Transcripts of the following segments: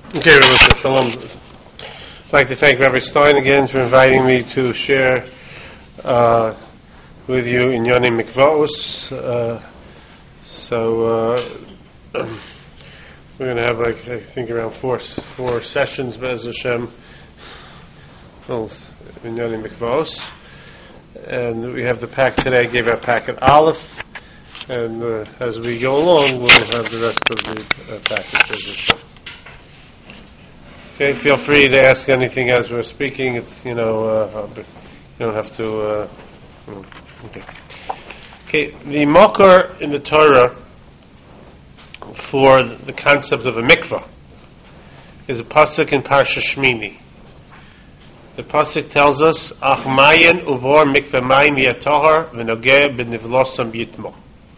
Okay, Rabbi Shalom. I'd like to thank Rabbi Stein again for inviting me to share with you in Yoni Mikvaos. We're going to have, I think, around four sessions, Be'ez Hashem, in Yoni Mikvaos. And we have the pack today. I gave our packet Aleph. And as we go along, we'll have the rest of the packet, Be'ez Hashem. Okay, feel free to ask anything as we're speaking. It's, you don't have to, Okay, the Mokar in the Torah for the concept of a mikvah is a pasuk in Parsha Shmini. The pasuk tells us, Ach mayen uvor mikveh mayim yatohar v'nogeh b'nivlosam yitmo.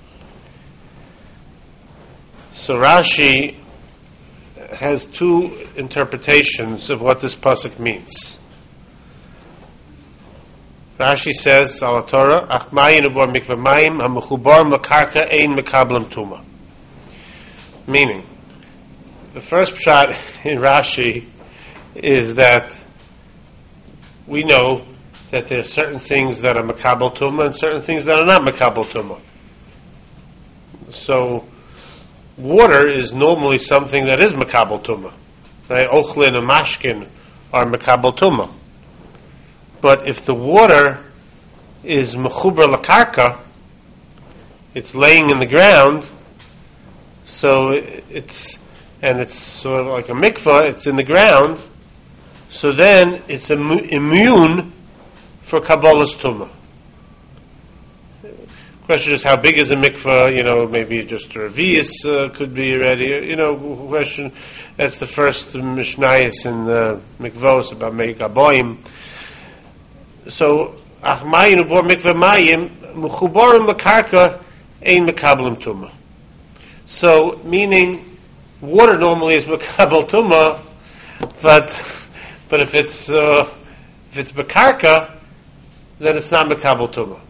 So Rashi has two interpretations of what this pasuk means. Rashi says, Al Torah, Ach mayin ubor mikveh mayim hamechubar makarka ein mekablam tuma. Meaning, the first pshat in Rashi is that we know that there are certain things that are mekabel tuma and certain things that are not mekabel tuma. So, water is normally something that is mekabel tuma. Right? Ochlin and mashkin are mekabel tuma. But if the water is mechuber lakarka, it's laying in the ground, so it's sort of like a mikvah, it's in the ground, so then it's immune for kabbalas tuma. Question is, how big is a mikvah? Maybe just a revius could be already. Question. That's the first mishnayos in the mikvos about meik aboim. So, ach mayim ubor mikveh mayim mechubarim makarka ein mekablim tuma. So, meaning water normally is mekabel tuma, but if it's makarka, then it's not mekabel tuma.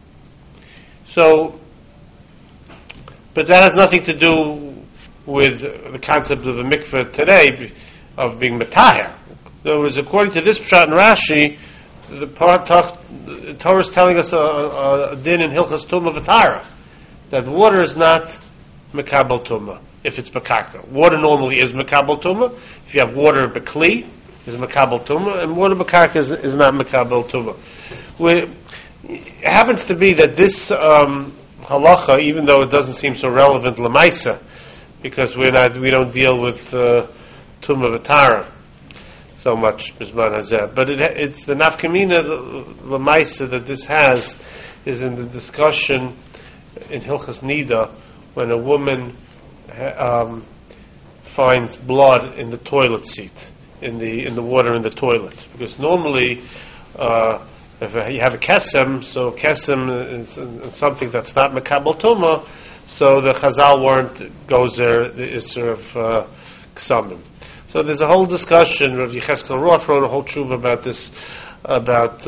So, but that has nothing to do with the concept of the mikveh today, of being metaher. In other words, according to this pshat and Rashi, the Torah is telling us a din in Hilchas Tumah V'Tara, that water is not mekabel tumah if it's makarka. Water normally is mekabel tumah. If you have water bekli, is mekabel tumah, and water makarka is not mekabel tumah. It happens to be that this halacha, even though it doesn't seem so relevant lemaisa, because we don't deal with tumah v'tara so much bisman hazeh, but it's the nafkamina lemaisa that this has is in the discussion in Hilchas Nida when a woman finds blood in the toilet seat, in the water in the toilet, because normally. If you have a kesem, so kesem is something that's not mekabel tuma, so the Chazal warrant goes there, the Isser of ksamim. So there's a whole discussion. Rav Yecheskel Roth wrote a whole tshuva about this, about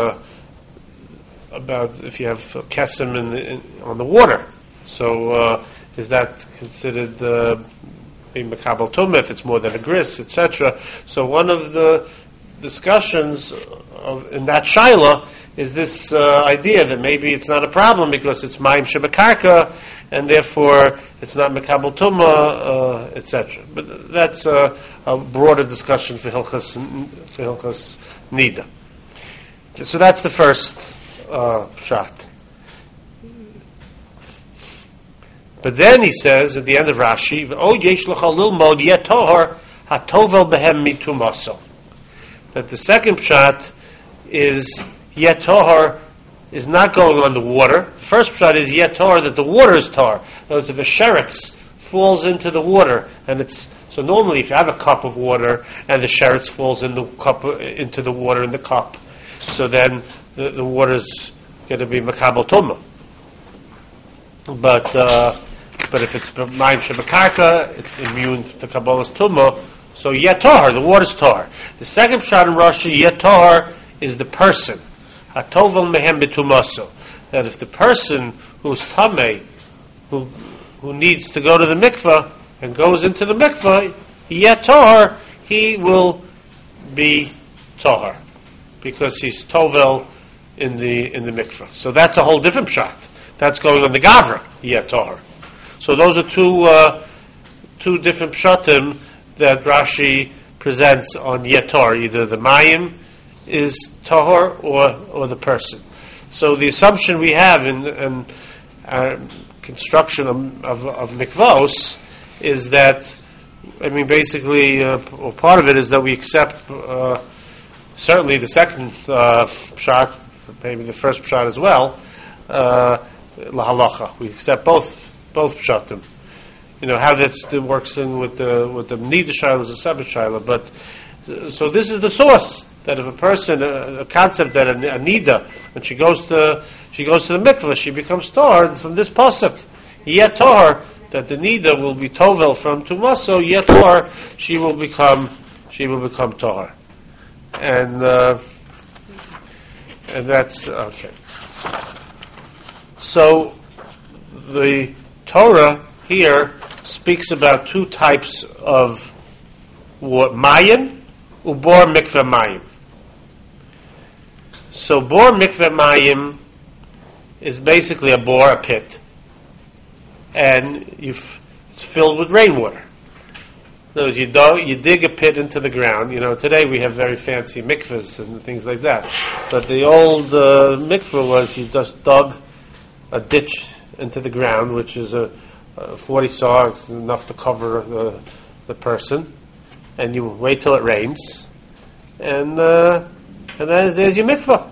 if you have kesem on the water. So is that considered being mekabel tuma if it's more than a gris, etc.? So one of the discussions in that shaila is this idea that maybe it's not a problem because it's mayim shebekarka and therefore it's not mekabel tuma, etc. But that's a broader discussion for Hilchas Nida. So that's the first shot. But then he says at the end of Rashi, "Oh yesh l'cha lilmod yetohar hatovel behem mitumaso." That the second pshat is yetohar is not going on the water. First pshat is yetohar, that the water is tar. In other words, if a sheretz falls into the water, and it's so normally if you have a cup of water and the sheretz falls in the cup into the water in the cup, so then the water is going to be mekabel tumah. But if it's mayim shebekarka, it's immune to kabbalas tumah. So yatar, the water's tar. The second pshat in Rashi, yatar, is the person. Hatovel mehem b'tumaso. That if the person who's tamei, who needs to go to the mikvah and goes into the mikvah, yet tahor, he will be tahor because he's tovel in the mikveh. So that's a whole different pshat. That's going on the gavra yet tahor. So those are two different pshatim that Rashi presents on yet tahor. Either the mayim is tahor or the person. So the assumption we have in construction of mikvos is that, basically, or part of it is that we accept certainly the second pshat, maybe the first pshat as well, lahalacha. We accept both pshatim. How that works in with the nida shaila is a separate shaila, but so this is the source. That if a person, a concept that a nida, when she goes to the mikveh, she becomes tahor from this pasuk. Yet tahor, that the nida will be tovel from tumah, so yet tahor, she will become tahor, and that's okay. So the Torah here speaks about two types of mayim, ubor mikveh mayim. So bor mikveh mayim is basically a pit, and it's filled with rainwater. In other words, you dig a pit into the ground. Today we have very fancy mikvahs and things like that, but the old mikvah was you just dug a ditch into the ground, which is a 40 saw, enough to cover the person, and you wait till it rains, and then there's your mikvah.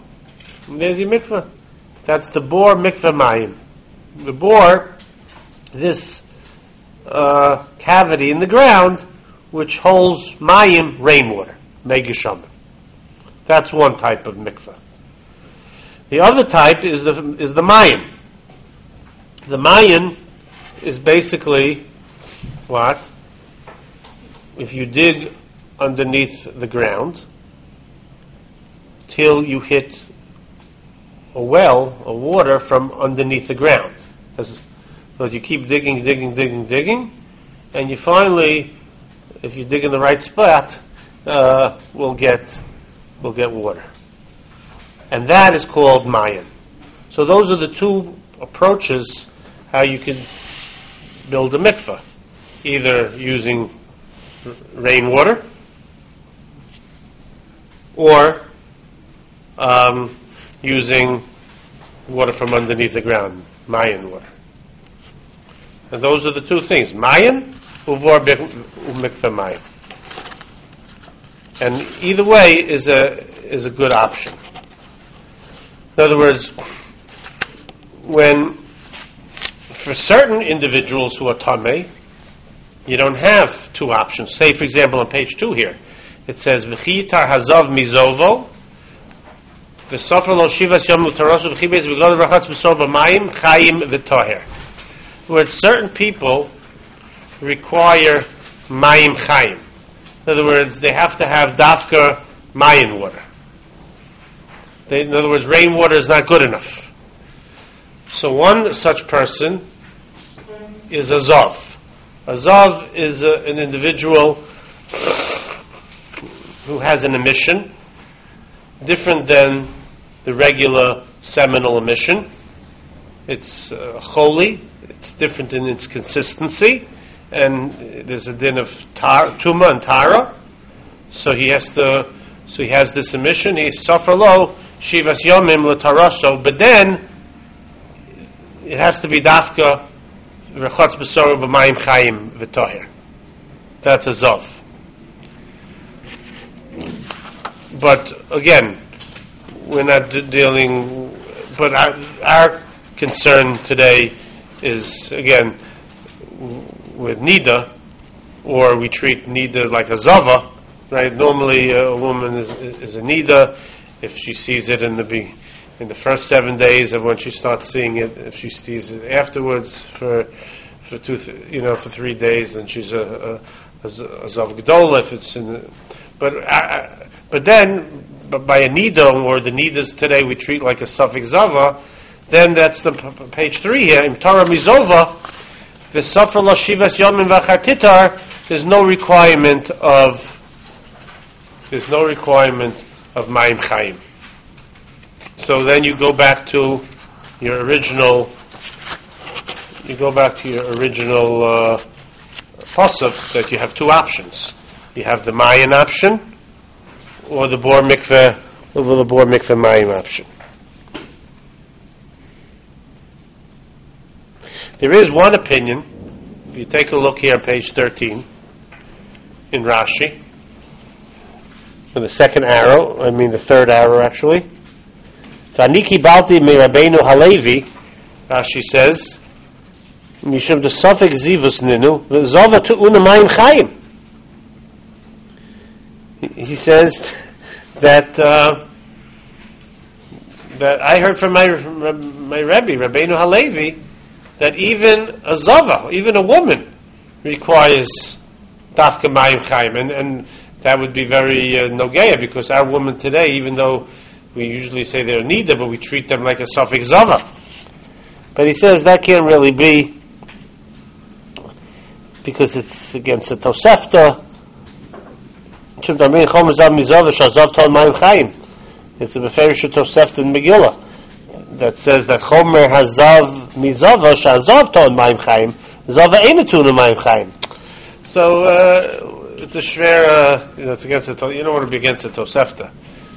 That's the bor mikveh mayim. The bor, this cavity in the ground, which holds mayim, rainwater, megishamim. That's one type of mikveh. The other type is the mayim. The mayim is basically what? If you dig underneath the ground till you hit a well of water from underneath the ground. So you keep digging, and you finally, if you dig in the right spot, will get water. And that is called mayim. So those are the two approaches how you can build a mikveh. Either using rainwater or using water from underneath the ground, mayim water. And those are the two things, mayim, uvor mikveh mayim. And either way is a good option. In other words, for certain individuals who are tamei, you don't have two options. Say, for example, on page 2 here, it says, V'chitar hazav mizovo, v'sofer lo shivas yom l'tarosu v'chibes v'god v'rachatz b'sor b'mayim chayim v'toher. Where certain people require mayim chayim. In other words, they have to have dafka mayim water. In other words, rainwater is not good enough. So one such person is a zav. A zav is an individual who has an emission different than the regular seminal emission. It's holy. It's different in its consistency, and there's a din of tuma and tara. So he has this emission. He's suffer lo shivas yomim l'taraso, but then it has to be dafka v'chatz b'sor b'mayim chayim v'toher. That's a zav. But again, we're not dealing. But our concern today is again with nida, or we treat nida like a zava, right? Normally, a woman is a nida if she sees it in the first 7 days of when she starts seeing it. If she sees it afterwards for 3 days, then she's a zav gedola. If it's but then by a nida, or the nidas today we treat like a suffix zava, then that's the page 3 here. In Torah mizova, the suffer lo shivas yomim v'chatitar there's no requirement of Mayim Chaim. So then you go back to your original pasuk that you have two options. You have the Mayan option or the Bor Mikveh Mayim option. There is one opinion. If you take a look here on page 13 in Rashi, in the third arrow actually. Taniki Balti mi Rabbeinu Halevi, Rashi says, Mishum de Sofek Zivus Ninu, Zova tu Unamayim Chaim. He says that I heard from my Rebbe, Rabbeinu Halevi, that even a Zova, even a woman, requires Dafka Mayim Chaim, and that would be very Nogeya, because our women today, even though we usually say they're Nida, but we treat them like a Safek Zava. But he says that can't really be, because it's against the Tosefta. It's a Beferish Tosefta in Megillah that says that Chomer Hazav Mizava Shazav Ton Mayim Chaim, Zava Einatun Mayim Chaim. So it's a shver, it's against the, you don't want to be against the Tosefta.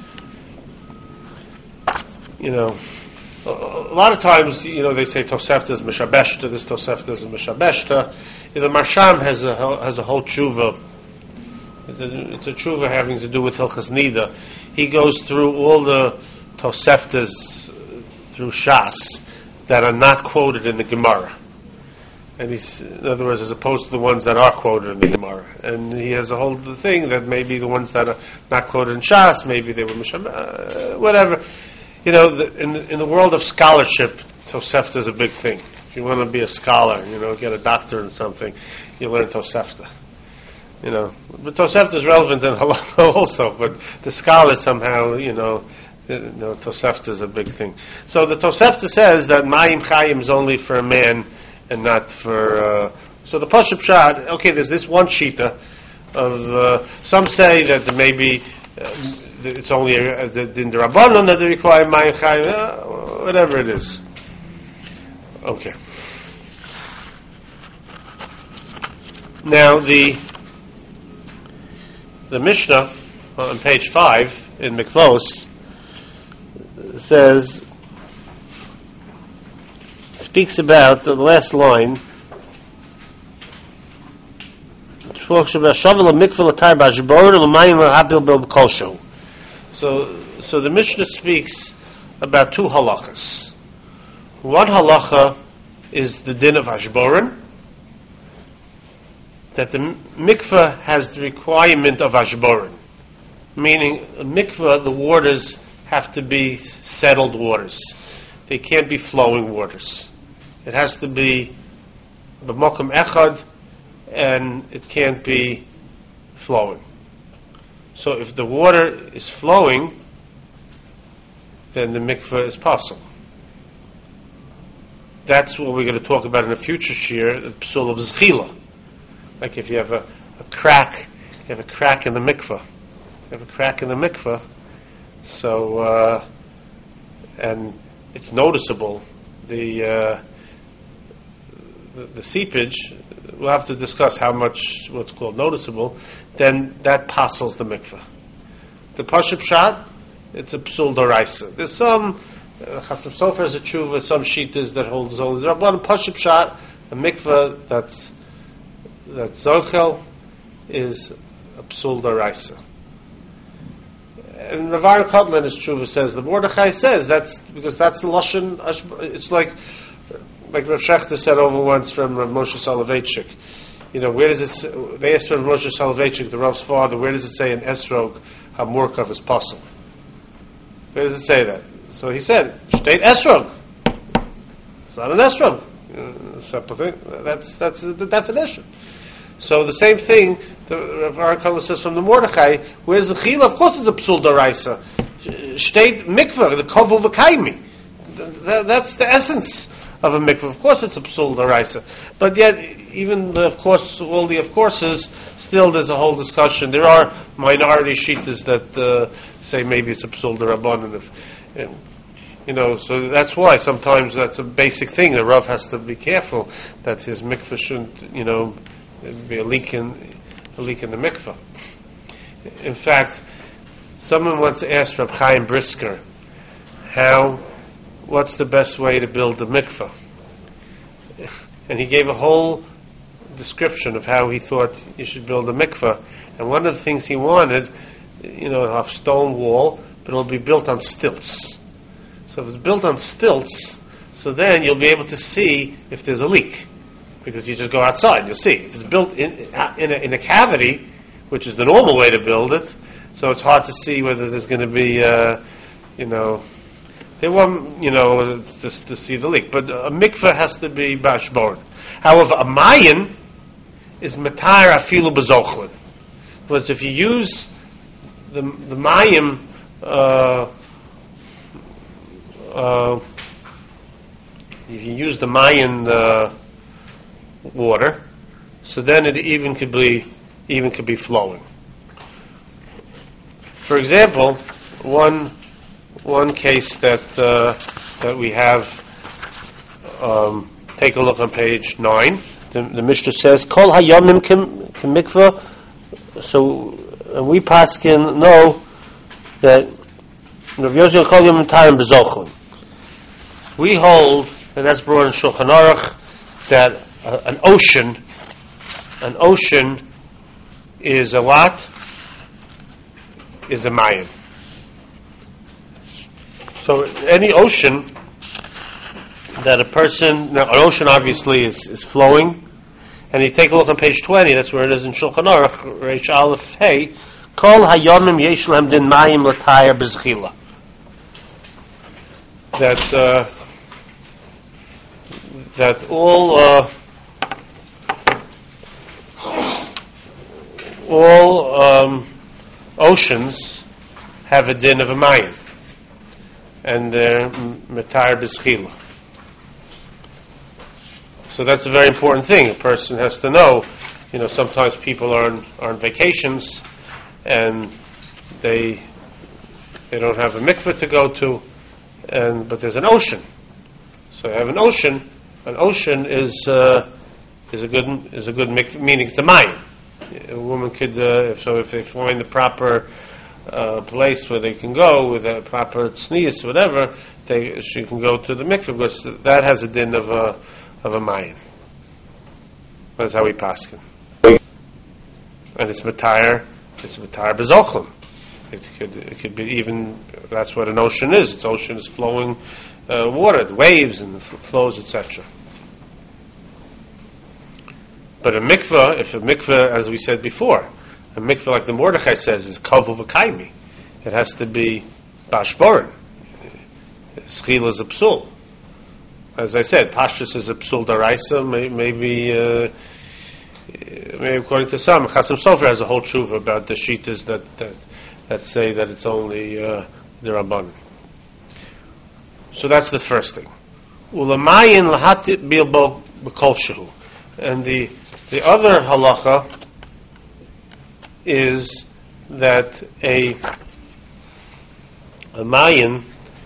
A lot of times, they say Tosefta is Mishabeshta, this Tosefta is Mishabeshta. The Marsham has a whole tshuva. It's a tshuva having to do with Hilchas Nida. He goes through all the Toseftas through Shas that are not quoted in the Gemara. And in other words, as opposed to the ones that are quoted in the Gemara. And he has a whole thing that maybe the ones that are not quoted in Shas, maybe they were Mishabeshta, whatever. In the world of scholarship, Tosefta is a big thing. If you want to be a scholar, get a doctorate in something, you learn Tosefta. But Tosefta is relevant in Halacha also, but the scholar somehow, Tosefta is a big thing. So the Tosefta says that Mayim Chaim is only for a man and not for... so the Pashup Pshat, okay, there's this one shita of... some say that maybe... it's only in the Rabbanon that they require Mayim Chaim, whatever it is. Okay. Now the Mishnah on page 5 in Mikvos speaks about the last line. So the Mishnah speaks about two halachas. One halacha is the din of Ashboran, that the mikveh has the requirement of Ashboran, meaning a mikveh, the waters have to be settled waters. They can't be flowing waters. It has to be b'mokum echad, and it can't be flowing. So if the water is flowing, then the mikveh is possible. That's what we're going to talk about in a future shir, the psul of zchila. Like if you have a crack in the mikveh. So, and it's noticeable, the seepage, we'll have to discuss how much, what's called noticeable, then that passes the mikveh. The Pashup Pshat, it's a psul d'oraisa. There's some, Chasam Sofer is a tshuva, some shitas that holds only the Rabban. Pashup Pshat, a mikveh that's zochel, is a psul d'oraisa. And Navar Kotman, his tshuva says, the Mordechai says, that's because that's the Lashon, it's like Rav Shechter said over once from Rav Moshe Soloveitchik. Where does it? They asked Rav Moshe Soloveitchik, the Rav's father, where does it say in Esrog how Murkav is possible? Where does it say that? So he said, "State Esrog." It's not an Esrog. Separate thing. That's the definition. So the same thing, the Rav Arakala says from the Mordechai, where's the Chila? Of course it's a psul d'oraisa. State mikveh, the kovul v'kaimi. That's the essence of a mikveh. Of course, it's a psul daraisa, but yet, even the, of course, all the of courses, still there's a whole discussion. There are minority shittas that say maybe it's a psul darabanan. So that's why sometimes that's a basic thing. The Rav has to be careful that his mikveh shouldn't, be a leak in the mikveh. In fact, someone once asked Reb Chaim Brisker, what's the best way to build a mikveh? And he gave a whole description of how he thought you should build a mikveh. And one of the things he wanted, a stone wall, but it'll be built on stilts. So if it's built on stilts, so then you'll be able to see if there's a leak, because you just go outside, you'll see. If it's built in a cavity, which is the normal way to build it, so it's hard to see whether there's going to be, they want, to see the leak. But a mikveh has to be bashborn. However, a mayin is matayr afilu bezochlin. But if you use the mayim, if you use the mayin water, so then it even could be flowing. For example, one case that we have, take a look on page 9. The Mishnah says, "Kol hayomim kim mikvah." So we paskin know that Rav Yosef kol yomim tayim bezochlin. We hold, and that's brought in Shulchan Aruch, that an ocean is a what? Is a mayim. So any ocean that an ocean obviously is flowing, and you take a look on page 20, that's where it is in Shulchan Aruch, Reish Aleph Hey, Kol hayomim yesh lahem din mayim l'tayr bezchila. That all oceans have a din of a mayim, and they're matayr b'schila. So that's a very important thing. A person has to know. Sometimes people are on vacations, and they don't have a mikveh to go to, but there's an ocean. So you have an ocean. An ocean is a good mikveh, meaning it's a mayim. A woman could, if they find the proper place where they can go with a proper tznius, whatever, she can go to the mikveh, because that has a din of a mayim. That's how we paskin. And it's matayr bezochlin. It could be even, that's what an ocean is. Its ocean is flowing water, the waves and the flows, etc. But a mikveh, as we said before, a mikveh, like the Mordechai says, is kavu v'kaimi. It has to be bashborin. Schila is a psul. As I said, pashtus is a psul daraisa. Maybe according to some, Chasam Sofer has a whole tshuva about the shittas that say that it's only the Rabbanan. So that's the first thing. Ulamayin lahatit bilbo b'kol shehu. And the other halacha is that a mayin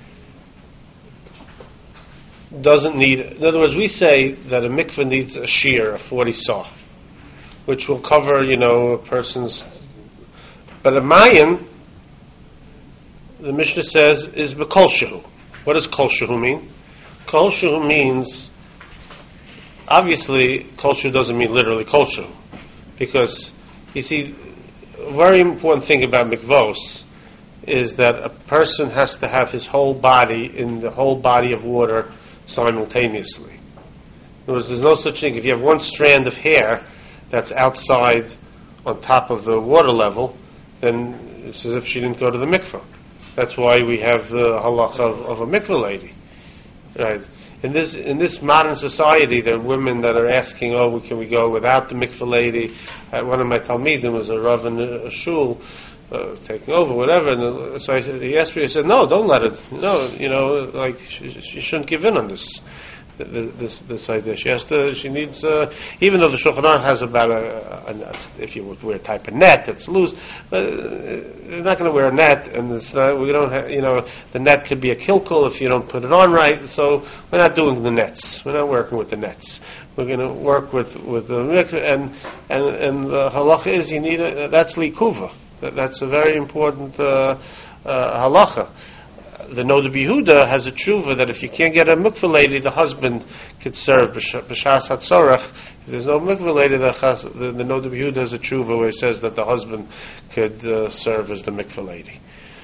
doesn't need. In other words, we say that a mikveh needs a shear, a 40 saw, which will cover, a person's. But a mayin, the Mishnah says, is b'kol shehu. What does kol shehu mean? Kol shehu means, obviously, kol shehu doesn't mean literally kol shehu, because you see, a very important thing about mikvos is that a person has to have his whole body in the whole body of water simultaneously. In other words, there's no such thing. If you have one strand of hair that's outside on top of the water level, then it's as if she didn't go to the mikveh. That's why we have the halacha of a mikveh lady. Right? In this modern society, there are women that are asking, can we go without the mikveh lady? One of my talmidim was a rav in a shul, taking over, whatever. And so he asked me, I said, no, don't let it. No, you shouldn't give in on this. this idea. She needs, even though the Shulchan Aruch has about if you would wear a type of net that's loose, but you're not going to wear a net, and it's not, we don't have, the net could be a kilkel if you don't put it on right. So we're not doing the nets. We're not working with the nets. We're going to work with the mikveh, and the halacha is you need that's likuva. That's a very important halacha. The Noda B'Yehuda has a tshuva that if you can't get a mikveh lady, the husband could serve b'shas hatzorach. If there's no mikveh lady, the Noda B'Yehuda has a tshuva where it says that the husband could serve as the mikveh lady.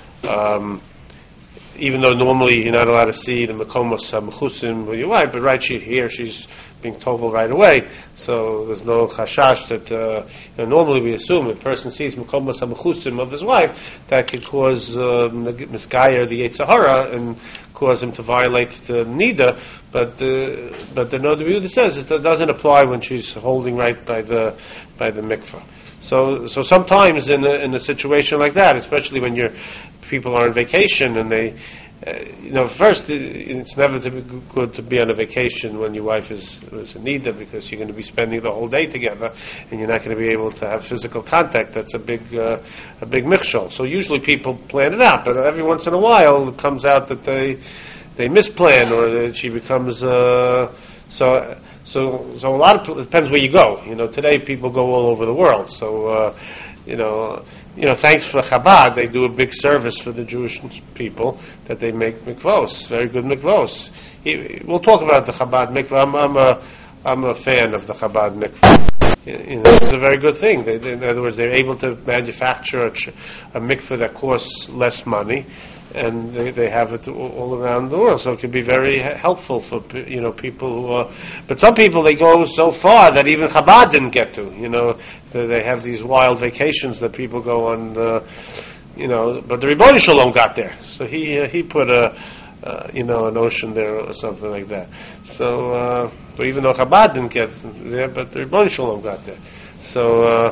Even though normally you're not allowed to see the mekomos mechusim with your wife, but right she's being tovel right away, so there's no chashash that normally we assume if a person sees mekomos mechusim of his wife, that could cause misgayer the Yetzer Hara and cause him to violate the nida. But the Noda B'Yehuda says it doesn't apply when she's holding right by the mikveh. So sometimes in a situation like that, especially when people are on vacation and they, first it's never good to be on a vacation when your wife is in nida, because you're going to be spending the whole day together and you're not going to be able to have physical contact. That's a big mikshol. So usually people plan it out, but every once in a while it comes out that they misplan, or that she becomes So a lot of people, it depends where you go. Today people go all over the world. So, thanks for Chabad, they do a big service for the Jewish people that they make mikvos, very good mikvos. We'll talk about the Chabad mikvah. I'm a fan of the Chabad mikvah. It's a very good thing. In other words, they're able to manufacture a mikveh that costs less money, and they have it all around the world. So it can be very helpful for people who are. But some people, they go so far that even Chabad didn't get to. They have these wild vacations that people go on. But the Ribono Shel Olam got there, so he put an ocean there or something like that. So, but even though Chabad didn't get there, but the Ribono Shel Olam got there. So,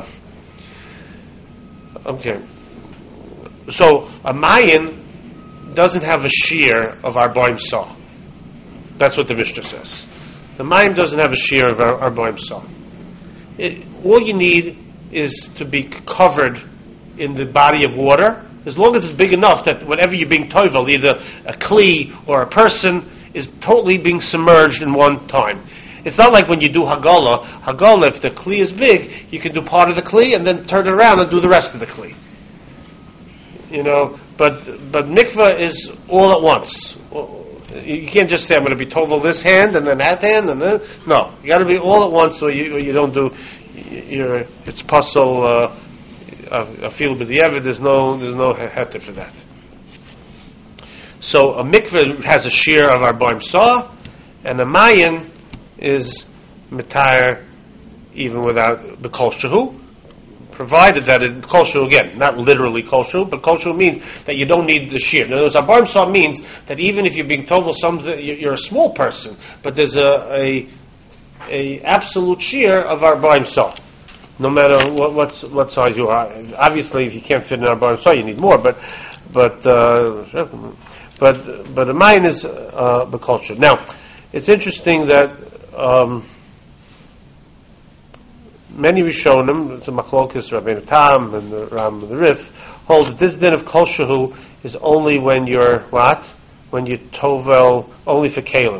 okay. So a Mayan doesn't have a shear of Arbaim Sah. That's what the Mishnah says. The Mayan doesn't have a shear of Arbaim Sah. All you need is to be covered in the body of water, as long as it's big enough that whatever you're being toivel, either a kli or a person, is totally being submerged in one time. It's not like when you do Hagala. Hagala, if the kli is big, you can do part of the kli and then turn it around and do the rest of the kli. But mikvah is all at once. You can't just say, I'm going to be tovel this hand and then that hand and then. No, you got to be all at once, so you don't do. It's puzzle. I feel b'diavad. There's no heter for that. So a mikveh has a shear of Arbaim Sah, and a Mayan is mitayr even without the kol shehu, provided that it kol shehu, again, not literally kol shehu, but kol shehu means that you don't need the shear. In other words, Arbaim Sah means that even if you're being told something, you're a small person, but there's a absolute shear of Arbaim Sah. No matter what size you are. Obviously, if you can't fit in Arbaim Sah, you need more. But the mine is the culture. Now, it's interesting that many Rishonim, the Machlokes, Rabbeinu Tam, and the Ram and the Rif, hold that this din of kol shehu is only when you're what? When you tovel only for kalim,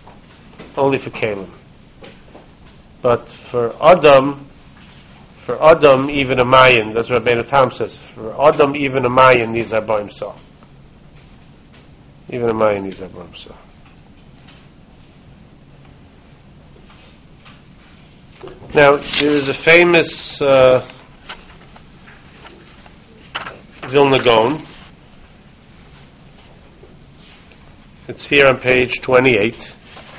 But for Adam, even a Mayan, that's what Rabbeinu Tam says. For Adam, even a Mayan needs Arbaim Sah. Even a Mayan needs Arbaim Sah. Now, there is a famous Vilna Gaon. It's here on page 28.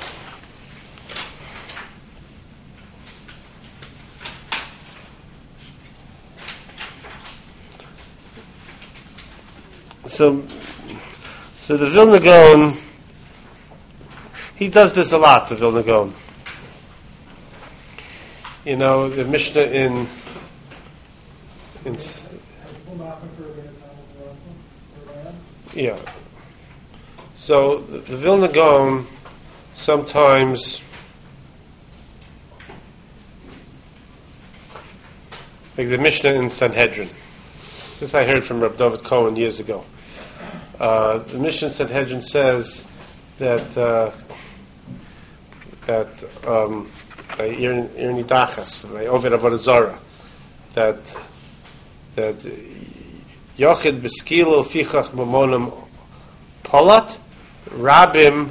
So the Vilna Gaon, he does this a lot, the Vilna Gaon. The Mishnah in yeah. So the Vilna Gaon sometimes, like the Mishnah in Sanhedrin. This I heard from Rav David Cohen years ago. The Mishnah in Sanhedrin says that by Irni Dachas, by Oved Avodah Zarah, that Yochid Beskilo Fichach Mamonim Polat Rabim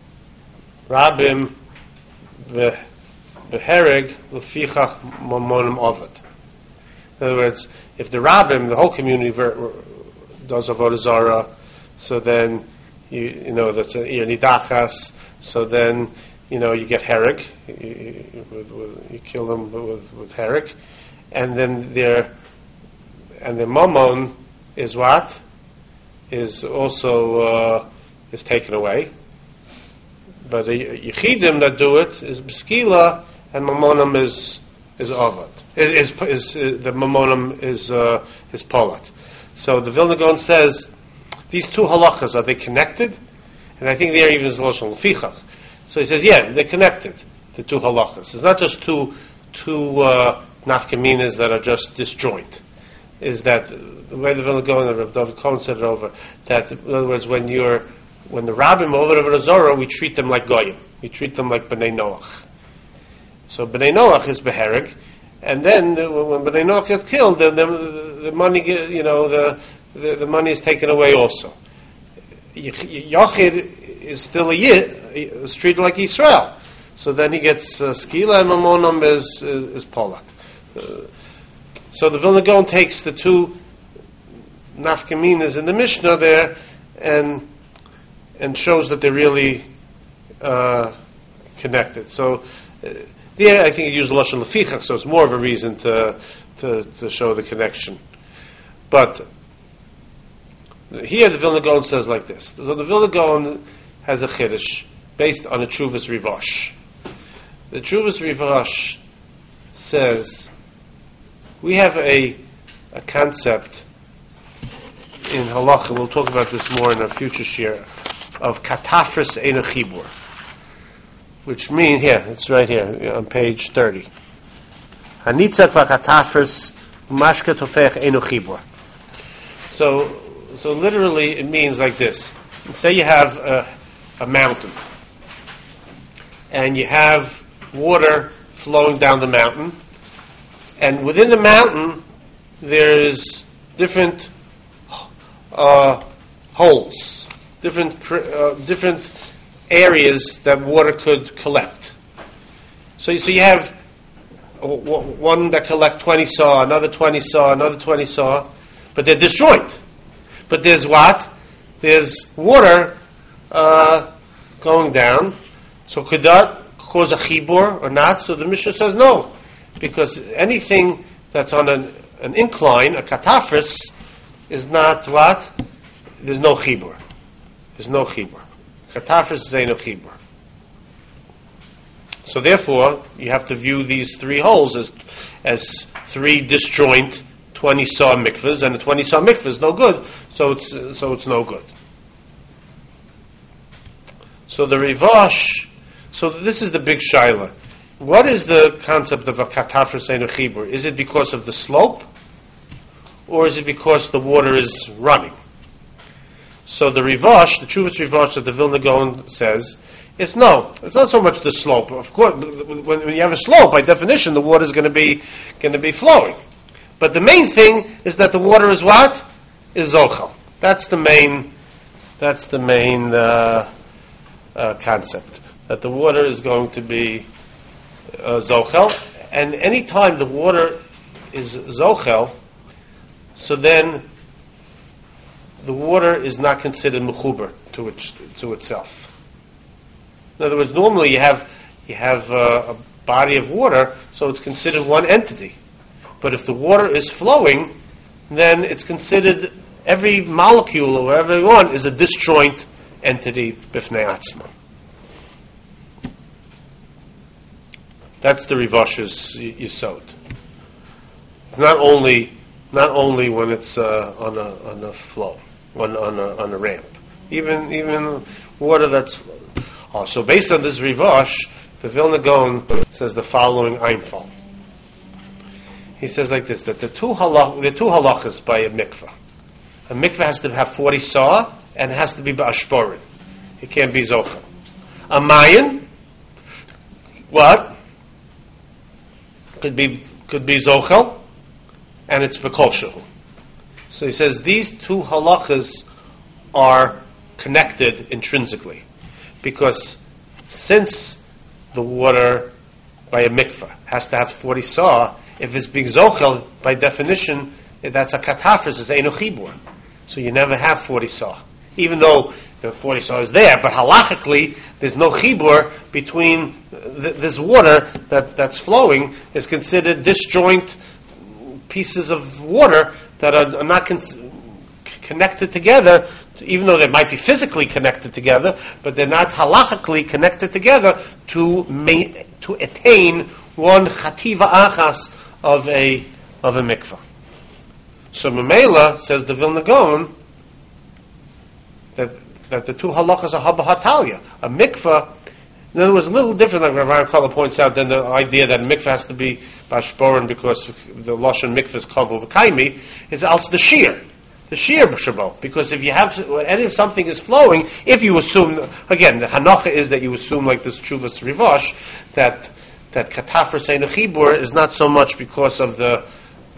Behereg Lefichach Mamonim Ovid. In other words, if the Rabbim, the whole community does Avodah Zarah, so then you know that's Irni Dachas, so then you get hereg, you kill them with hereg, and then the mammon is what? Is also is taken away. But the yichidim that do it is beskila, and mammonim is avad. Is the mammonim is polat. So the Vilna Gaon says these two halachas, are they connected? And I think there even is lashon lefichach. So he says, yeah, they're connected. The two halachas. It's not just two nafkaminas that are just disjoint. Is that the way the Vilna Gaon and Rav David Cohen said it over? That in other words, when the rabbim over Avodah Zarah, we treat them like goyim. We treat them like bnei Noach. So bnei Noach is behereg, and then when bnei Noach gets killed, then the money, the money is taken away also. Yochid is still is treated like Yisrael. So then he gets skila, and mamonam is polat. So the Vilna Gaon takes the two nafkaminas in the Mishnah there and shows that they're really connected. So there, I think he used lashon lefichach, so it's more of a reason to show the connection. But here the Vilna Gaon says like this. So the Vilna Gaon has a chiddush based on a Tshuvas Rivash. The Tshuvas Rivash says we have a concept in halacha. We'll talk about this more in our future share of katafris eino chibur, which means it's right here on page 30. Hanitzak v'katafris mashka tofech eino chibur. So literally it means like this. Say you have a mountain, and you have water flowing down the mountain, and within the mountain there's different holes, different areas that water could collect. So you have one that collect 20 saw, another 20 saw, another 20 saw, but they're disjoint. But there's what? There's water going down. So could that cause a chibur or not? So the Mishnah says no, because anything that's on an incline, a katafris, is not what? There's no chibur. There's no chibur. Katafris is no chibur. So therefore, you have to view these three holes as three disjoint 20 saw mikvahs, and a 20 saw mikvah is no good. So it's no good. So the Rivash. So this is the big shaila. What is the concept of a katafris eino chibur? Is it because of the slope, or is it because the water is running? So the Rivash, the Tshuvas Rivash that the Vilna Gaon says, it's not so much the slope. Of course, when you have a slope, by definition, the water is going to be flowing. But the main thing is that the water is what? Is zochel. That's the main concept. That the water is going to be zochel, and any time the water is zochel, so then the water is not considered mechuber to itself. In other words, normally you have a body of water, so it's considered one entity. But if the water is flowing, then it's considered every molecule or whatever you want is a disjoint entity b'fnei atzma. That's the Rivash's yisod. It's not only when it's on a flow, on a ramp. Even water that's So based on this Rivash, the Vilna Gaon says the following Einfall. He says like this, that the two halachas by a mikveh. A mikveh has to have 40 saw, and it has to be ba'ashporin. It can't be zochel. A mayan, what? Could be zochel, and it's b'kolshahu. So he says these two halachas are connected intrinsically, because since the water by a mikveh has to have 40 saw, if it's being zochel, by definition, that's a katafris, it's eino chibur. So you never have 40 saw. Even though the 40 saw is there, but halachically, there's no chibur between this water that's flowing is considered disjoint pieces of water that are not connected together, even though they might be physically connected together, but they're not halachically connected together to attain one chativa achas of a mikveh. So Mamela says the Vilna Gaon that the two halachas are haba hatalia. A mikveh, in other words, a little different, like Rav Kala points out, than the idea that a mikveh has to be bashborin because the lashon mikveh is kavu v'kaimi. It's also the shear b'shabo. Because if you have, if something is flowing, if you assume, again, the hanacha is that you assume like this Chuvas Rivash, that katafar seinu chibur is not so much because of the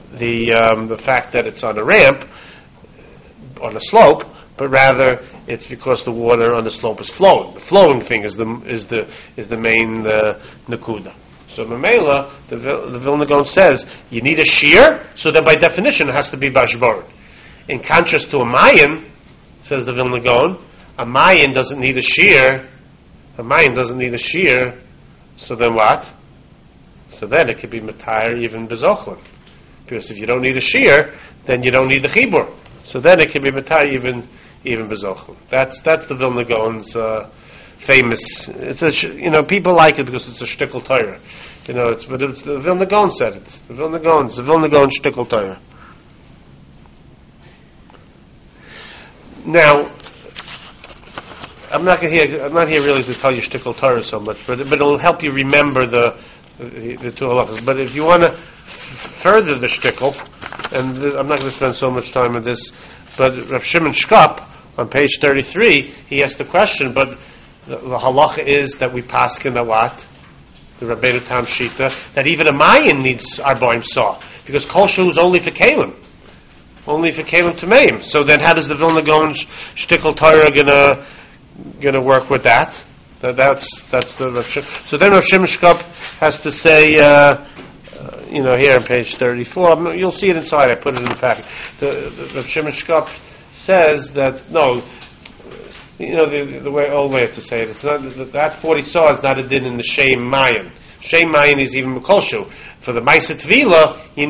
fact that it's on a ramp, on a slope, but rather it's because the water on the slope is flowing. The flowing thing is the main nakuda. So Mamela, the Vilna Gaon says you need a shear, so that by definition it has to be bashborin. In contrast to a mayan, says the Vilna Gaon, a mayan doesn't need a shear. A mayan doesn't need a shear. So then what? So then it could be matayr even bezochlin. Because if you don't need a shear, then you don't need the chibur. So then it can be matayr even bezochlin. That's the Vilna Gaon's famous. It's people like it because it's a shtickle Torah. But it's the Vilna Gaon said it. The Vilna Gaon shtickle Torah. Now, I'm not here really to tell you shtickle Torah so much, but it'll help you remember the two halachas. But if you want to further the shtickle, and I'm not going to spend so much time on this, but Rav Shimon Shkop on page 33, he asked the question, but the halacha is that we paskin the what? The Rabbeinu Tam Shita, that even a mayan needs arbaim saw, because kol shu is only for kalim. Only for kalim tameim. So then how does the Vilna Gaon shtickle Torah gonna work with that? That's the Rav Shimon. So then Rav Shimon Shkop has to say, here on page 34, you'll see it inside, I put it in the packet. The Rav Shimon Shkop says that, no, the old way to say it, it's not, that 40 saw is not a din in the Shem Mayan. Shem Mayan is even Mekolshu. For the Maisa Tvila, you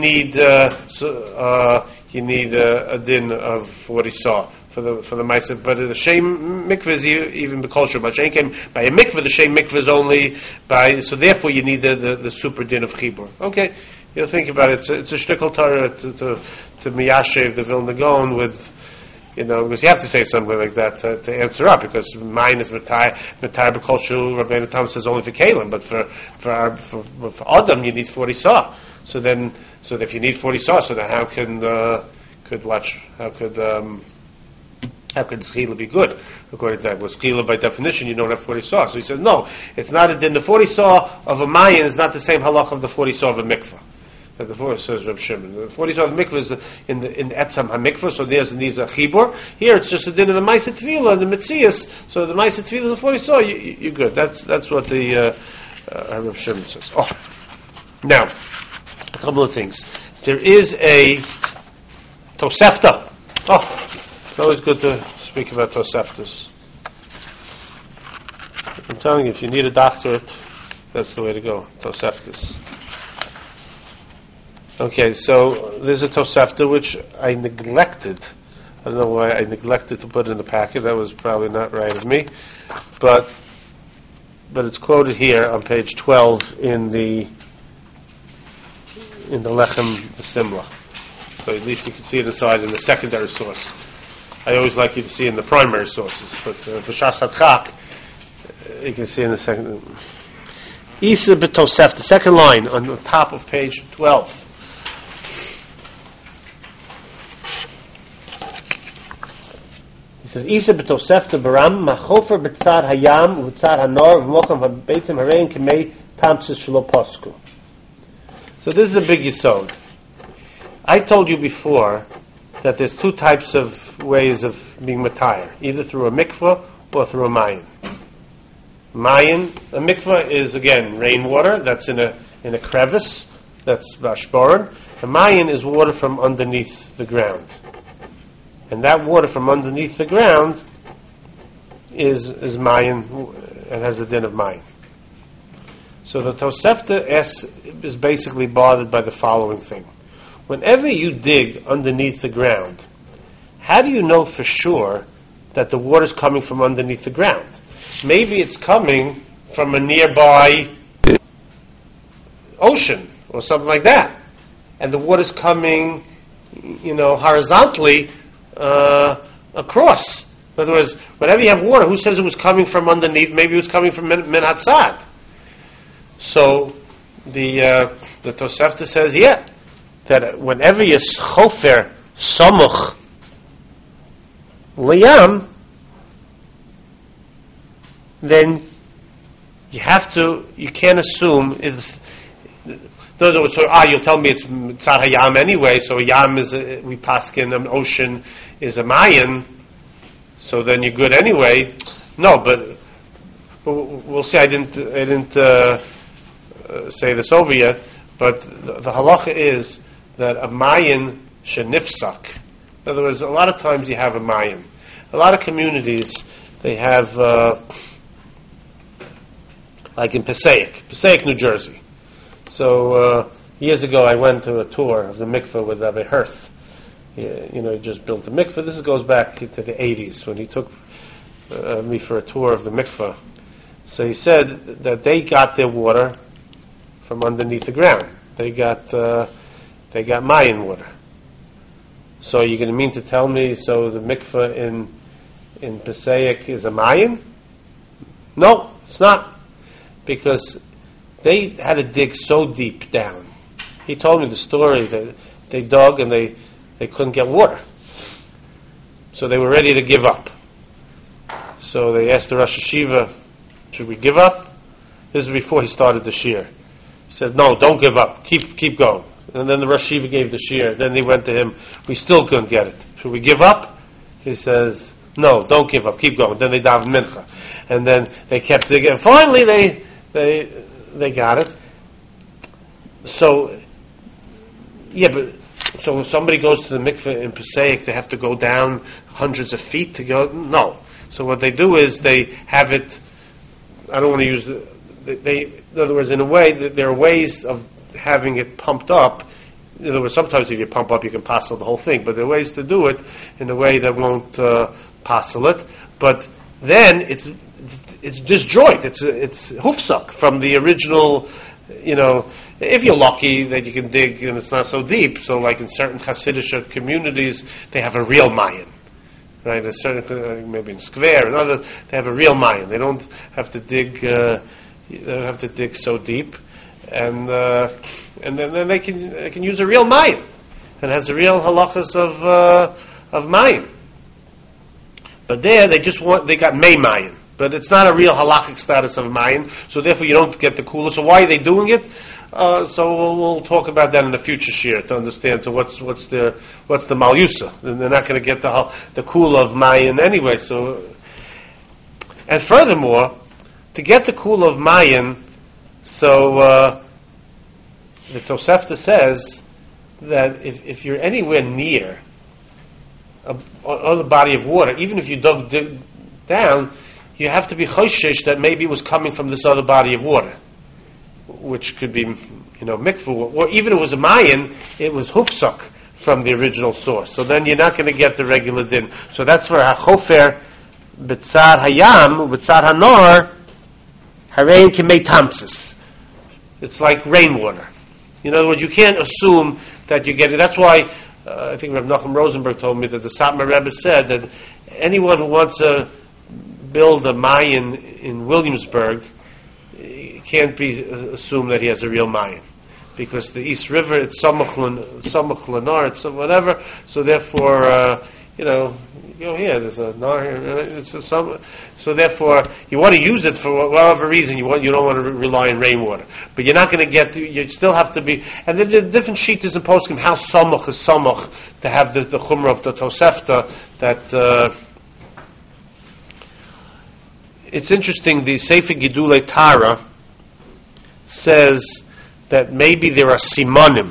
need a din of 40 saw for the Maisa, but the Shem Mikveh is even Mekolshu. But Shem came by a Mikveh, the Shem Mikveh is only by, so therefore you need the super din of Chibur. Okay, you'll think about it. It's a shtickle Torah to miyashev the Vilna Gaon with, because you have to say something like that to answer up, because mine is Matai B'Kolshu, Rabbeinu Tam says only for Kalim, but for Adam you need 40 saw. So if you need 40 saw, so then how could Schila be good? According to that, well, Schila by definition you don't have 40 saw. So he says no, it's not a din. The 40 saw of a Mayan is not the same halach of the 40 saw of a mikveh. That the 40 says Reb Shimon. The 40 saw of the mikveh is in Etzam HaMikveh, so there's needs a chibur. Here it's just a din of the Maisa Tvila and the Metzias. So the Maisa Tvila is the 40 saw. You're good. That's what the Reb Shimon says. Oh, now a couple of things. There is a Tosefta. Oh, it's always good to speak about Toseftas. I'm telling you, if you need a doctorate, that's the way to go. Toseftas. Okay, so there's a Tosefta which I neglected. I don't know why I neglected to put in the packet. That was probably not right of me. But it's quoted here on page 12 in the Lechem Simla. So at least you can see it inside in the secondary source. I always like you to see in the primary sources, but B'Shas HaDchak, You can see in the second. Isa b'tosef, the second line on the top of page 12. He says, Isa b'tosef baram machofer b'tzad hayam u'tzad hanor v'mokam ha'beitim harein k'mei tamsis shelo posku. So this is a big yisod. I told you before that there's two types of ways of being matayr, either through a mikvah or through a mayin. Mayin, a mikvah is again rainwater that's in a crevice, that's bashboran. A mayin is water from underneath the ground, and that water from underneath the ground is mayin and has the din of mayin. So the Tosefta is basically bothered by the following thing: whenever you dig underneath the ground, how do you know for sure that the water is coming from underneath the ground? Maybe it's coming from a nearby ocean or something like that, and the water's coming, horizontally across. In other words, whenever you have water, who says it was coming from underneath? Maybe it was coming from min hatzad. So the Tosefta says, that whenever you chofer samuch liyam, then you can't assume it's. In other words, you'll tell me it's tzad hayam anyway. So yam is we paskin, an ocean is a mayan. So then you're good anyway. No, but we'll see. I didn't say this over yet. But the halacha is that a mayan shenifsak. In other words, a lot of times you have a mayan. A lot of communities they have. Like in Passaic, New Jersey. So years ago, I went to a tour of the mikveh with Rabbi Hirth. He just built a mikveh. This goes back to the 80s when he took me for a tour of the mikveh. So he said that they got their water from underneath the ground. They got Mayan water. So you're going to mean to tell me so the mikveh in Passaic is a Mayan? No, it's not. Because they had to dig so deep down. He told me the story that they dug and they couldn't get water. So they were ready to give up. So they asked the Rosh Hashiva, should we give up? This is before he started the shir. He said, no, don't give up. Keep going. And then the Rosh Hashiva gave the shir. Then they went to him, we still couldn't get it. Should we give up? He says, no, don't give up. Keep going. Then they davened mincha. And then they kept digging. And finally they got it. So, so when somebody goes to the mikveh in Passaic, they have to go down hundreds of feet to go? No. So what they do is they have it, I don't want to use, in other words, in a way, there are ways of having it pumped up. In other words, sometimes if you pump up, you can passel the whole thing, but there are ways to do it in a way that won't passel it. But then it's disjoint. It's hufsak from the original. If you're lucky that you can dig and it's not so deep. So, like in certain Hasidic communities, they have a real mayan, right? A certain maybe in Skver and other, they have a real mayan. They don't have to dig. They don't have to dig so deep, and then they can use a real mayan, and has the real halachas of mayan. But there, they got May Mayan. But it's not a real halachic status of Mayan, so therefore you don't get the kula. So why are they doing it? So we'll talk about that in the future shir to understand. So what's the malyusa? And they're not going to get the kula of Mayan anyway. So, and furthermore, to get the kula of Mayan, so the Tosefta says that if you're anywhere near other body of water, even if you dug down, you have to be choshesh that maybe it was coming from this other body of water, which could be, mikveh, or even if it was a mayan, it was hufsak from the original source. So then you're not going to get the regular din. So that's where hachofer b'tzad hayam b'tzad hanor harein kimei tamsis. It's like rainwater. In other words, you can't assume that you get it. That's why. I think Rav Nachum Rosenberg told me that the Satmar Rebbe said that anyone who wants to build a Mayan in Williamsburg, it can't be assumed that he has a real Mayan, because the East River, it's Samach Lenar, it's whatever. So therefore, here there's a Nar here. So therefore, you want to use it for whatever reason. You don't want to rely on rainwater, but you're not going to get. You still have to be. And then the different sheetas in poskim how Samach is Samach to have the chumrah of the Tosefta that. It's interesting, the Sefer Gidulei Tara says that maybe there are simonim.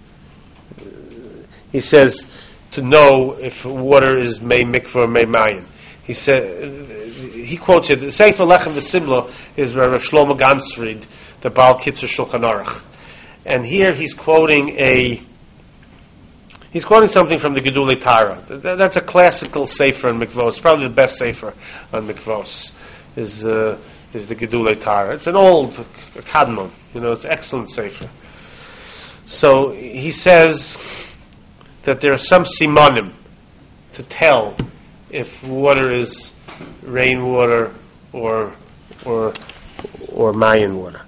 He says to know if water is mei mikvah or mei mayin. He quotes it. The Sefer Lechem V'Simla is by Rav Shlomo Gansfried, the Baal Kitzur Shulchan Aruch, and here he's quoting something from the Gidulei Tara. That's a classical sefer on mikvos. Probably the best sefer on mikvos. Is the Gidulei Tara. It's an old Kadmon, it's an excellent sefer. So he says that there are some simonim to tell if water is rainwater or Mayan water.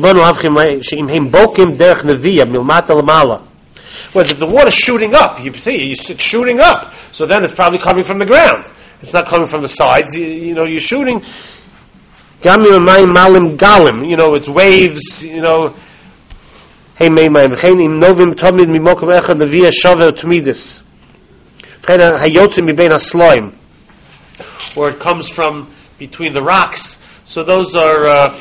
Well, if the water's shooting up, you see, it's shooting up, so then it's probably coming from the ground. It's not coming from the sides. You're shooting. It's waves. Or it comes from between the rocks. So those are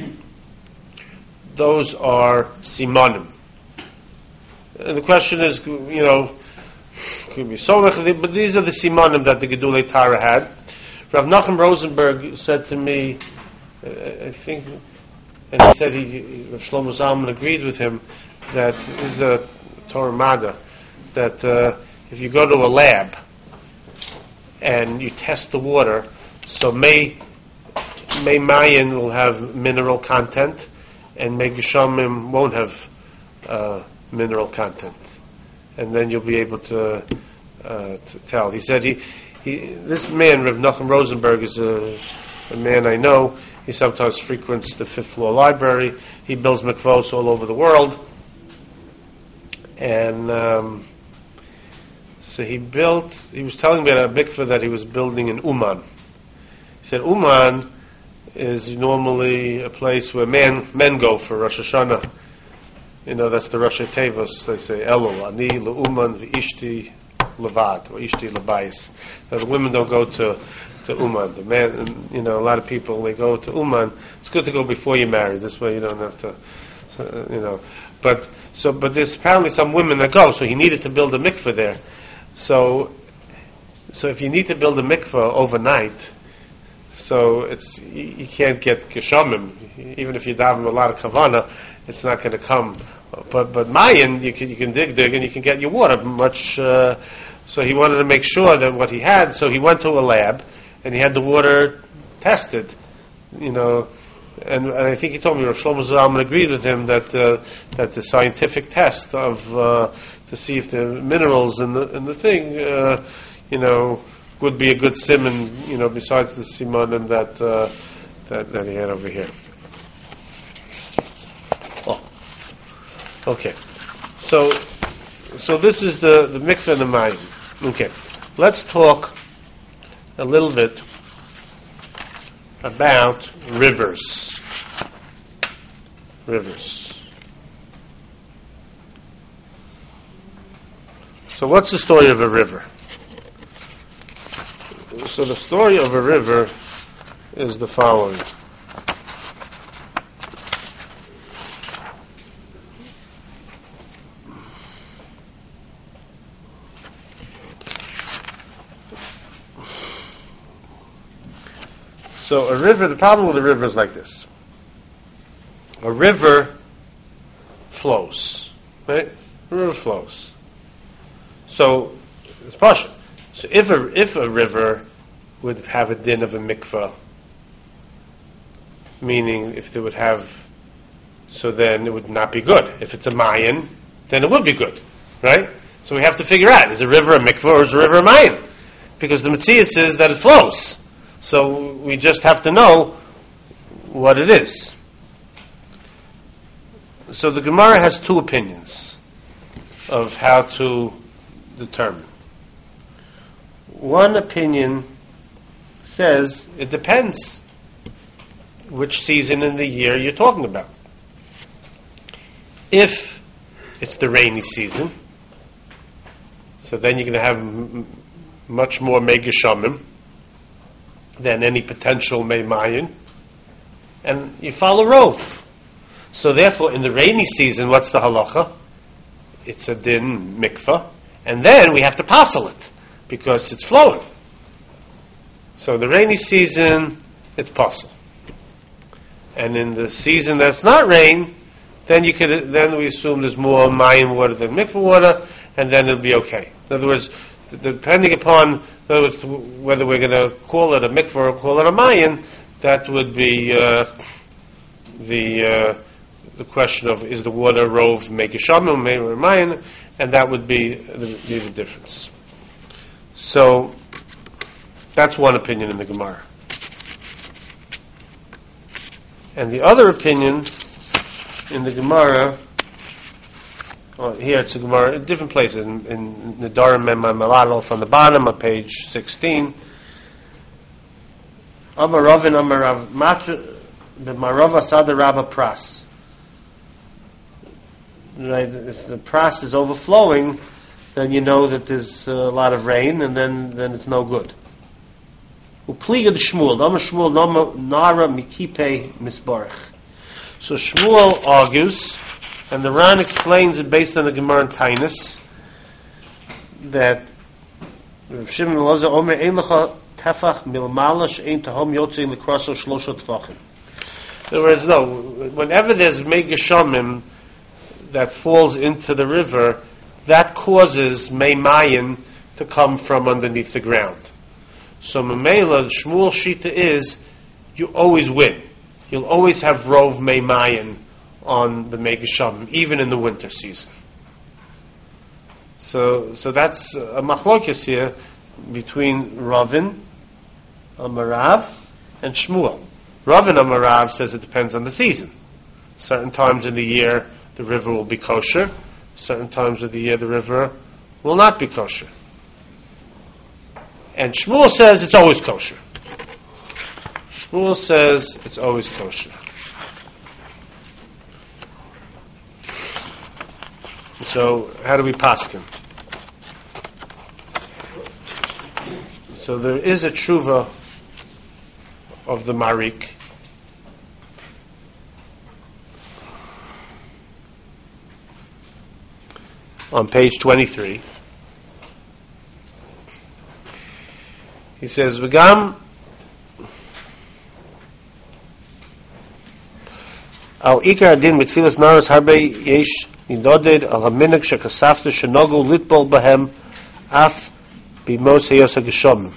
simonim. And the question is, could be so, but these are the simonim that the Gidulei Tara had. Rav Nachum Rosenberg said to me, I think, and he said Rav Shlomo Zalman agreed with him that this is a Torah Mada, that if you go to a lab and you test the water, so Mei Mayan will have mineral content, and Mei Geshamim won't have mineral content, and then you'll be able to tell. He said this man Rav Nachum Rosenberg is a man I know. He sometimes frequents the fifth floor library. He builds mikvos all over the world, and so he was telling me about a mikveh that he was building in Uman. He said Uman is normally a place where men go for Rosh Hashanah. That's the Rosh Tevos. They say Elul, Ani, Le'uman, V'ishti, Levad, or Ishti, Lebayis. The women don't go to Uman. The men, a lot of people, they go to Uman. It's good to go before you marry. This way you don't have to, But there's apparently some women that go, so he needed to build a mikveh there. So if you need to build a mikveh overnight, so you can't get geshamim, even if you daven a lot of kavana, it's not going to come. But Mayan, you can dig, and you can get your water much. So he wanted to make sure that what he had. So he went to a lab, and he had the water tested. And I think he told me Rav Shlomo Zalman agreed with him that the scientific test of to see if the minerals in the thing, would be a good simon, besides the simonim that he had over here. Oh, okay. So this is the mikveh and the mayim. Okay, let's talk a little bit about rivers. So what's the story of a river? So the story of a river is the following. So a river, the problem with a river is like this. A river flows, right? A river flows. So it's partial. So if a river would have a din of a mikvah, meaning if they would have, so then it would not be good. If it's a mayan, then it would be good, right? So we have to figure out, is a river a mikvah or is a river a mayan? Because the Metzius is that it flows. So we just have to know what it is. So the Gemara has two opinions of how to determine. One opinion says it depends which season in the year you're talking about. If it's the rainy season, so then you're going to have much more Mei Geshamim than any potential Mei Mayin, and you follow Rov. So therefore, in the rainy season, what's the halacha? It's a din mikvah, and then we have to passel it because it's flowing. So the rainy season, it's passel, and in the season that's not rain, then we assume there's more mayin water than mikvah water, and then it'll be okay. In other words, depending upon whether we're going to call it a mikvah or call it a mayin, that would be the question of is the water rov Mei Geshamim or mayin, and that would be the difference. So that's one opinion in the Gemara. And the other opinion in the Gemara, here it's a Gemara in different places, in Nedarim Mem Malalo from the bottom of page 16. Amar Ravin Amar Rav Matra B'Marov Asad Rabba Pras. Right, if the pras is overflowing, then you know that there's a lot of rain, and then it's no good. Upligad Shmuel, Nama Shmuel Nara Mikipe Misbarach. So Shmuel argues, and the Ran explains it based on the Gemara in Tainus, that Rav Shimon Loza Omer Ein Lecha Tefach Milmala She'ein Tahom Yotzei L'Kraso Shlosha Tefachim. In other words, no, whenever there's Mei Geshamim that falls into the river, that causes Mei Mayin to come from underneath the ground. So Mamela, the Shmuel Shita is, you always win. You'll always have Rov Mei Mayin on the Mei Geshamim, even in the winter season. So that's a machlokes here between Ravin, Amarav, and Shmuel. Ravin Amarav says it depends on the season. Certain times in the year the river will be kosher. Certain times of the year the river will not be kosher. And Shmuel says it's always kosher. Shmuel says it's always kosher. So how do we paskin? So there is a tshuva of the Marik. On page 23, he says, "V'gam al ikar adin mitfilas naros harbe yesh nidoded al haminik shekasafta shenogu litbol bahem af bimos heyos hageshomim."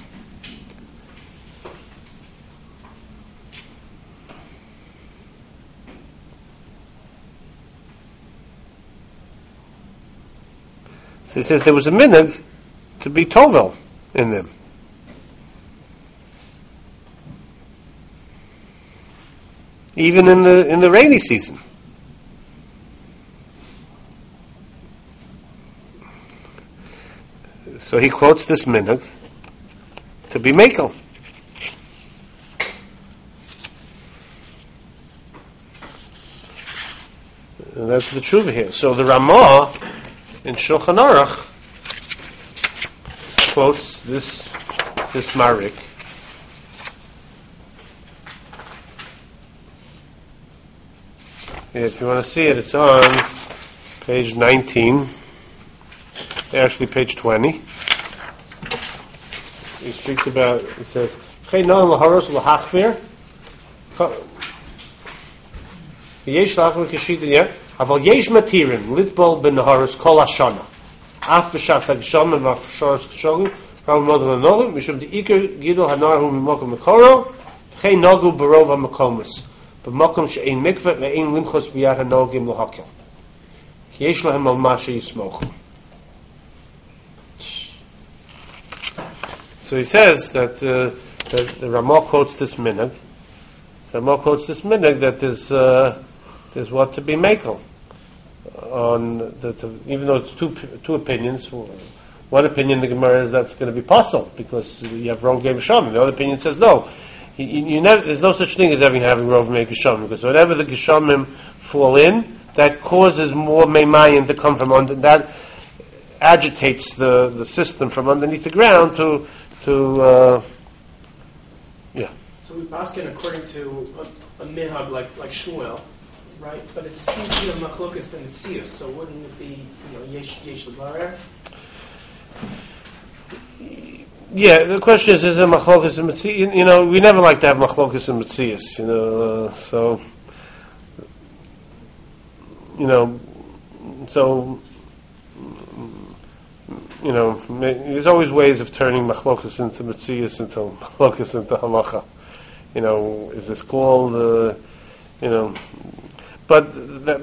So he says there was a minhag to be tovel in them. Even in the rainy season. So he quotes this minhag to be mekel. And that's the tshuva here. So the Ramah in Shulchan Aruch quotes this Marik. If you want to see it, it's on page 19. Actually, page 20. He speaks about. It says, "Hey, no laharos lahachvir." Yesh lachvir kishita yet. Aval yesh matirim litbol ben naharos kol hashana. Af b'shat hagsham and af shoros kshogu. From model another, mishum the ikar gidol hanar hu mimokum mekoro. Hey, nagu barov hamakomus. B'mokum she'ein mikveh ve'ein limchos b'yad hanogim l'hakel. Yesh lahem al masha yismochu. So he says that the Ramah quotes this minhag. That there's what to be makel on even though it's two opinions. One opinion the Gemara is that's going to be possible because you have wrong game Geshamim. The other opinion says no. There's no such thing as having rov mei Geshamim, because whatever the Geshamim fall in, that causes more meimayim to come from under. That agitates the system from underneath the ground to yeah. So we paskin according to a minhag like Shmuel, right? But it seems to be a machlokas ben Metzius, so wouldn't it be yesh l'barer? Yeah, the question is there machlokas and Metzius? We never like to have machlokas and Metzius, so there's always ways of turning machlokas into Metzius, into machlokas into halacha. Is this called, but that,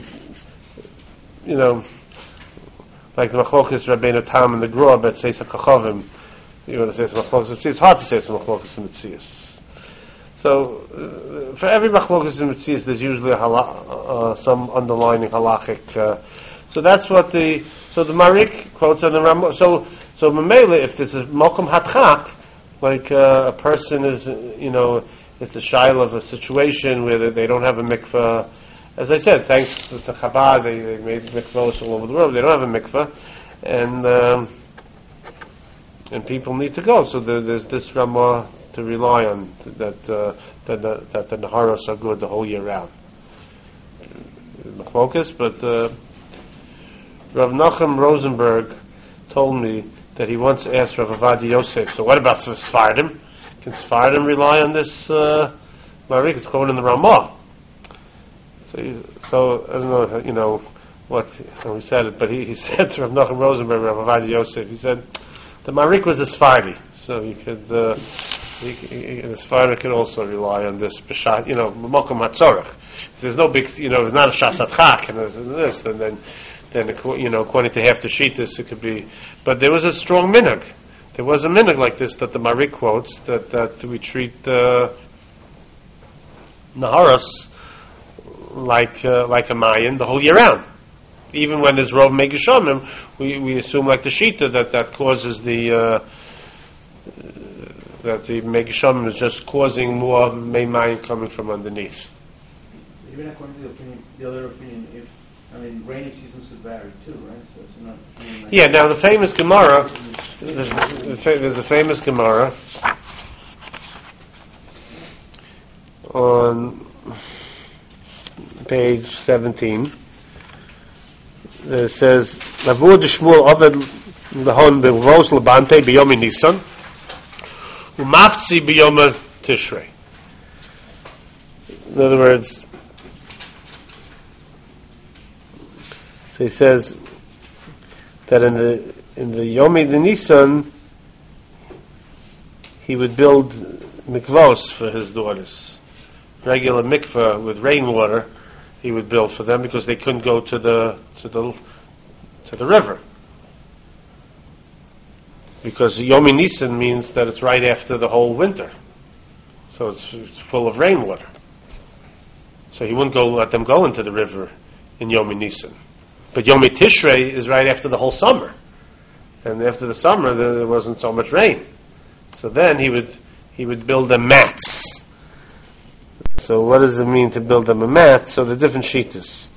like the machlokas Rabbeinu Tam and the Grob at Seis HaKachavim, you want to say some machlokas and Metzius, it's hard to say some machlokas and Metzius. So, for every machlokas and Metzius, there's usually some underlining halachic, so that's what the Marik quotes on the Ramah. So Mamela, if there's a Mokum Hatchak, like a person is, it's a shaila of a situation where they don't have a mikveh. As I said, thanks to Chabad, they made mikvahs all over the world. They don't have a mikveh, and people need to go. So there's this Ramah to rely on that the Naharos are good the whole year round. Focus, but Rav Nachum Rosenberg told me that he once asked Rav Avad Yosef, so what about Sfardim? Can Sfardim rely on this Marik? It's quoted in the Ramah. So I don't know, what how he said it, but he said to Rav Nachum Rosenberg, Rav Avad Yosef, he said the Marik was a Sfardi, so you could the Sfardi could also rely on this B'shat, Mokum HaTzorach. If there's no big, it's not a Shas Atchak, and there's this, then according to half the Shittas, it could be. But there was a strong minhag. There was a minhag like this that the Marik quotes that we treat Naharas like a Mayan the whole year round. Even when there's Rov Mei Geshamim, we assume like the Shita that causes that the Mei Geshamim is just causing more Mei Mayan coming from underneath. Even according to the other opinion, rainy seasons could vary too, right? So it's not. Yeah. Now the famous Gemara, there's a famous Gemara on page 17. It says, "Lavur de Shmuel Oved lahon bevos labante biyom Nisan, umafzi biyom Tishrei." In other words, so he says that in the Yomi de Nisan, he would build mikvos for his daughters, regular mikveh with rainwater. He would build for them because they couldn't go to the river, because Yomi Nisan means that it's right after the whole winter, so it's full of rainwater. So he wouldn't let them go into the river in Yomi Nisan. But Yomi Tishrei is right after the whole summer, and after the summer there wasn't so much rain. So then he would build them mats. So what does it mean to build them a mat? So the different shittas.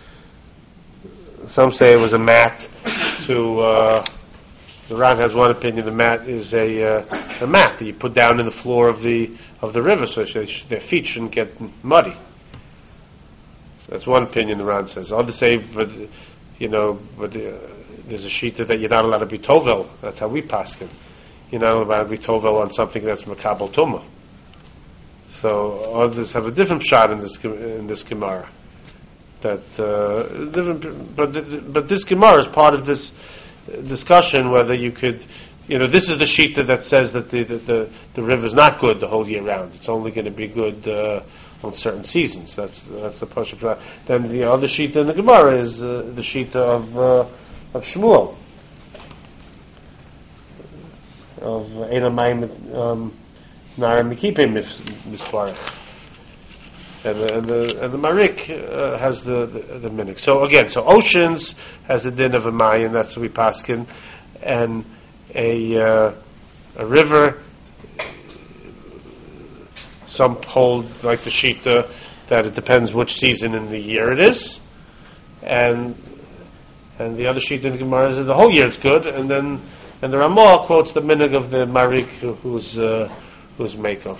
Some say it was a mat to. The Ran has one opinion. The mat is a mat that you put down in the floor of the river, so their feet shouldn't get muddy. That's one opinion. The Ran says. Others say, but there's a shita that you're not allowed to be tovel. That's how we paskin. You're not allowed to be tovel on something that's makabel tumah. So others have a different shot in this Gemara. That but this Gemara is part of this discussion whether you could, this is the shita that says that the river is not good the whole year round. It's only going to be good on certain seasons. That's the pasuk. Then the other shita in the Gemara is the shita of Shmuel of Einamayim Nara Mekipe Misparach. And the Marik has the minik. So again, oceans has the din of a Mayan, that's what we paskin, and a river. Some hold, like the Shita, that it depends which season in the year it is, and the other Shita in the Gemara is that the whole year it's good, and the Ramah quotes the minig of the Marik who's Mekel.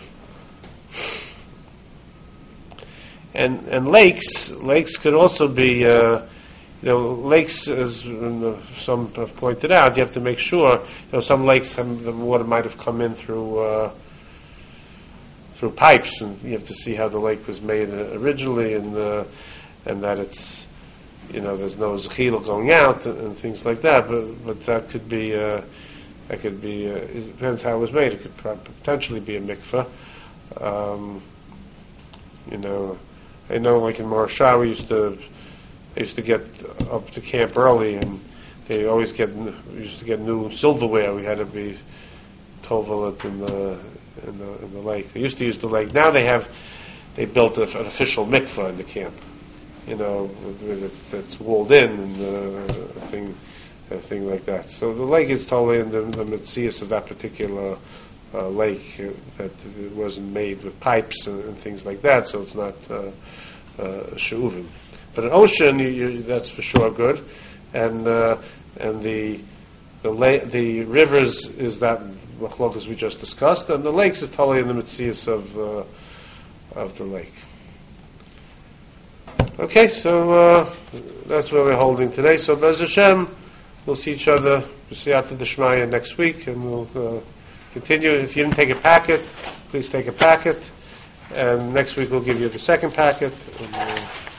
And lakes could also be, lakes, as some have pointed out, you have to make sure, some lakes the water might have come in through pipes, and you have to see how the lake was made originally, and that it's, there's no zechila going out and things like that. But that could be, it depends how it was made. It could potentially be a mikveh. I know, like in Marashah, we used to get up to camp early, and they used to get new silverware. We had to be tovelet in the lake. They used to use the lake. Now they built an official mikveh in the camp. That's walled in and a thing like that. So the lake is totally in the mitzias of that particular lake, that it wasn't made with pipes and things like that. So it's not she'uvim. But an ocean, that's for sure good, and the rivers is that machlokas we just discussed, and the lakes is totally in the mitzias of the lake. Okay, so that's where we're holding today. So Bez Hashem, we'll see each other, B'siyata D'Shmaya, next week, and we'll continue. If you didn't take a packet, please take a packet, and next week we'll give you the second packet. And,